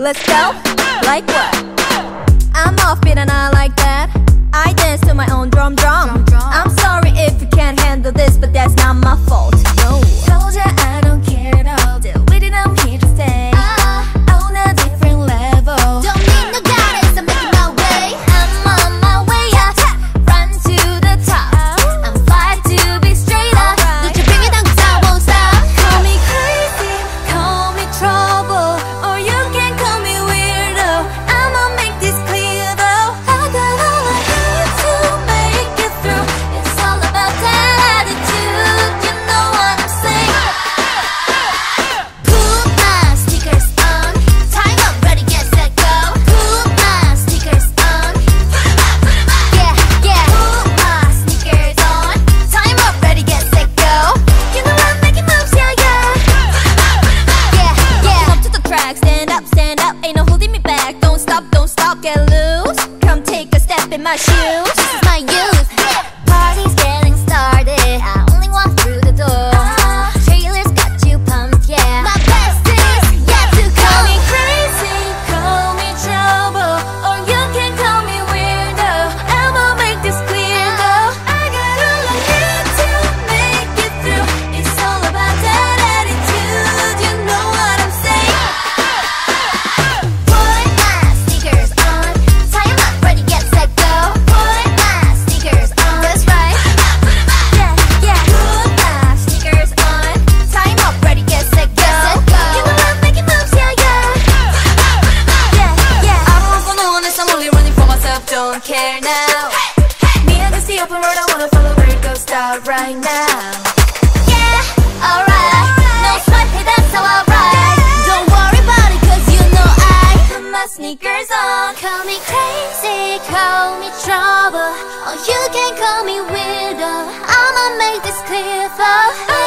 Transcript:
Let's go, like what? I'm offbeat and I like that. I dance to my own drum. I'm sorry if you can't handle this, but that's not my fault. No. told ya I don't care at all. Deal with it, I'm here to stay. On a different level. Don't need no guidance, I'm making my way. I'm on my way up, run to the top. I'm fly to be straight up. Don't you bring it down 'cause I won't stop. Call me crazy, call me trouble, or you can call me weirdo. I'ma make this clear though. I got all I need to make it through. It's all about that attitude, you know what I'm saying. Put my sneakers on, time up, ready, get set, go. Put my sneakers on, yeah, yeah. Put my sneakers on, time up, ready, get set, go. You know I'm making moves, yeah, yeah. Yeah, yeah. Up to the track, stand up, ain't no holding me back. Don't stop, get loose. Come take a step in my shoes. This is my youth. Party's getting started. I only walk through the door. Trailers got you pumped, yeah. My best is yet to come. Call me crazy, call me trouble, or you can call me weirdo. I'ma make this clear though. I got all I need to make it through. It's all about that attitude, you know what I'm saying. Put my sneakers on, tie 'em up, ready, get set, go. Put my sneakers on, that's right. Yeah, yeah. Put my sneakers on, tie 'em up, ready, get set, go. You know I'm making moves, yeah, yeah. Yeah, yeah. I don't want for no one else, I'm only running for myself, don't care now. Me against the open road, I wanna follow where it goes, start right now. Yeah, alright. No sweat, hey, that's how I ride. Don't worry about it, 'cause you know I put my sneakers on. Call me crazy, call me trouble, or you can call me weirdo. I'ma make this clear though.